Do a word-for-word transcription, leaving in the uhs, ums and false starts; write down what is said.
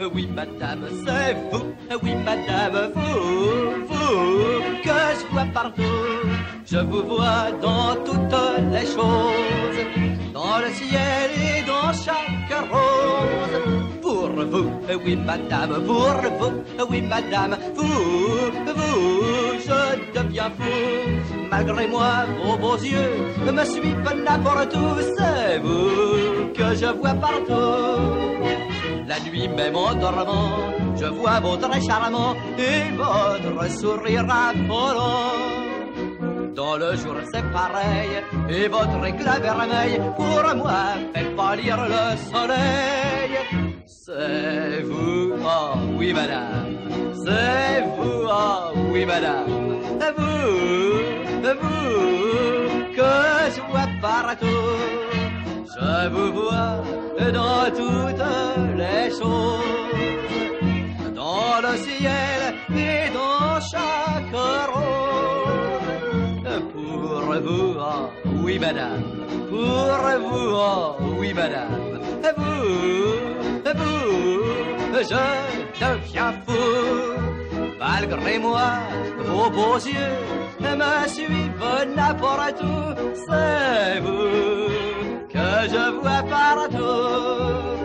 oui madame, c'est vous, oui madame, vous, vous, que je vois partout. Je vous vois dans toutes les choses, dans le ciel et dans chaque rose. Pour vous, oui madame, pour vous, oui madame, vous, vous, je deviens fou. Malgré moi, vos beaux yeux me suivent n'importe où. C'est vous que je vois partout. La nuit même en dormant, je vois votre charmant et votre sourire affolant. Dans le jour c'est pareil, et votre éclat vermeil pour moi fait pâlir le soleil. C'est vous, oh oui madame, c'est vous, oh oui madame, vous, vous, que je vois partout. Je vous vois dans toutes les choses, dans le ciel et dans chaque rose. Pour vous, oh, oui madame, pour vous, oh, oui madame, vous, vous, je deviens fou. Malgré moi, vos beaux yeux me suivent n'importe où. C'est vous que je vois partout.